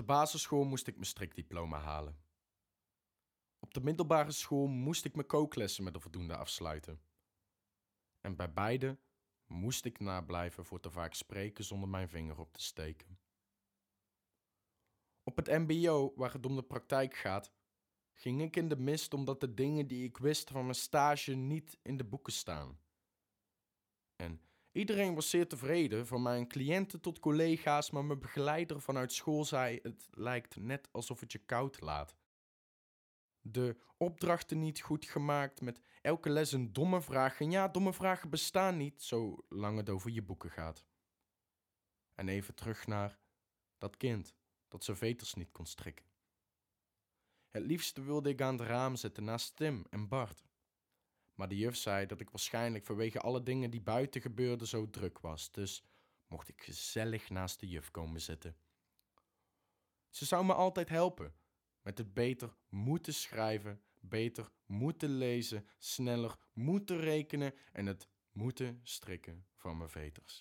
basisschool moest ik mijn strikdiploma halen. Op de middelbare school moest ik mijn kooklessen met een voldoende afsluiten. En bij beide moest ik nablijven voor te vaak spreken zonder mijn vinger op te steken. Op het mbo, waar het om de praktijk gaat, ging ik in de mist omdat de dingen die ik wist van mijn stage niet in de boeken staan. En iedereen was zeer tevreden, van mijn cliënten tot collega's, maar mijn begeleider vanuit school zei: het lijkt net alsof het je koud laat. De opdrachten niet goed gemaakt, met elke les een domme vraag. En ja, domme vragen bestaan niet, zolang het over je boeken gaat. En even terug naar dat kind dat zijn veters niet kon strikken. Het liefste wilde ik aan het raam zitten naast Tim en Bart. Maar de juf zei dat ik waarschijnlijk vanwege alle dingen die buiten gebeurden zo druk was. Dus mocht ik gezellig naast de juf komen zitten. Ze zou me altijd helpen. Met het beter moeten schrijven, beter moeten lezen, sneller moeten rekenen en het moeten strikken van mijn veters.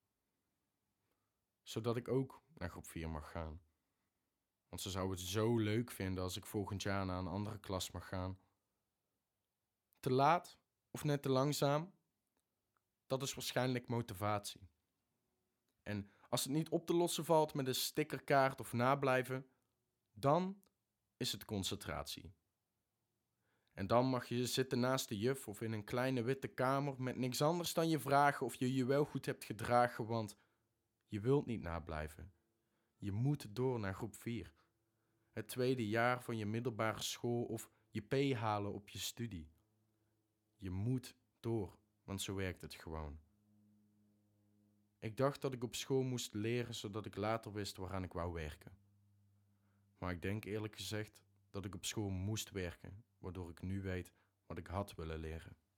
Zodat ik ook naar groep 4 mag gaan. Want ze zou het zo leuk vinden als ik volgend jaar naar een andere klas mag gaan. Te laat of net te langzaam? Dat is waarschijnlijk motivatie. En als het niet op te lossen valt met een stickerkaart of nablijven, dan is het concentratie. En dan mag je zitten naast de juf of in een kleine witte kamer met niks anders dan je vragen of je je wel goed hebt gedragen, want je wilt niet nablijven. Je moet door naar groep 4. Het tweede jaar van je middelbare school of je P halen op je studie. Je moet door, want zo werkt het gewoon. Ik dacht dat ik op school moest leren zodat ik later wist waaraan ik wou werken. Maar ik denk eerlijk gezegd dat ik op school moest werken, waardoor ik nu weet wat ik had willen leren.